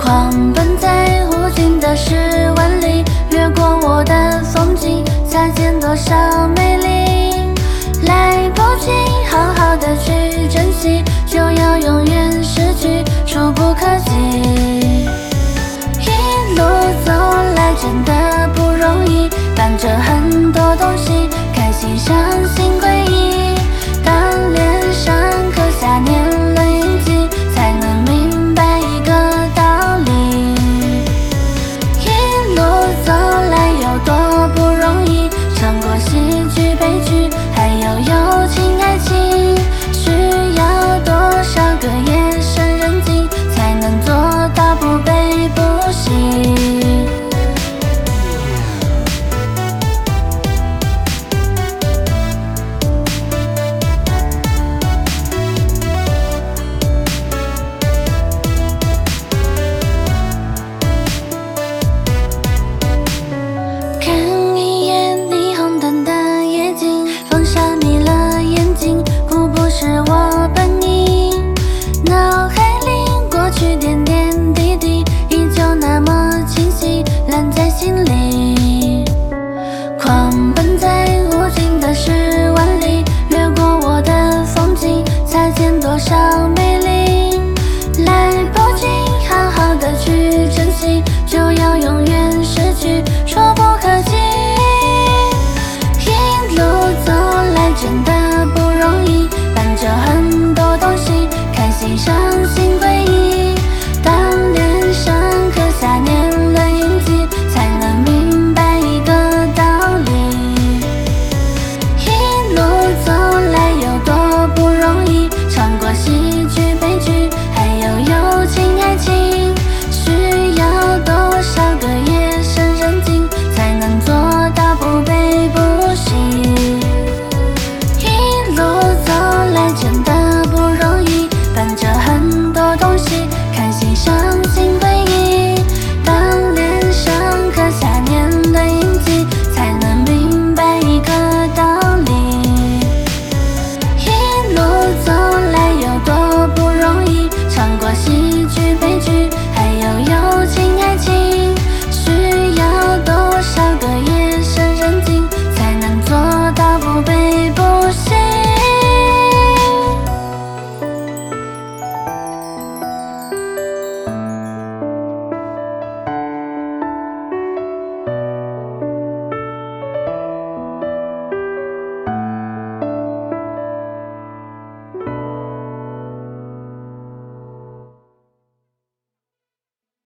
狂奔在无尽的10万里，掠过我的风景，擦肩多少美丽，来不及好好的去珍惜，就要永远失去，触不可及。一路走来真的不容易，伴着很多东西，开心伤心归一，当脸上刻下年轮印记，才能明白一个道理。一路走来有多不容易，尝过喜剧悲剧，还有友情爱情，需要多少个夜深人静，才能做到不悲不喜。看一眼霓虹灯的夜景，风沙迷了眼睛，哭不是我本意，脑海里过去点点滴滴，依旧那么清晰，烂在心里。狂奔在无尽的10万里，掠过我的风景，擦肩多少美丽，来不及好好的去珍惜，就要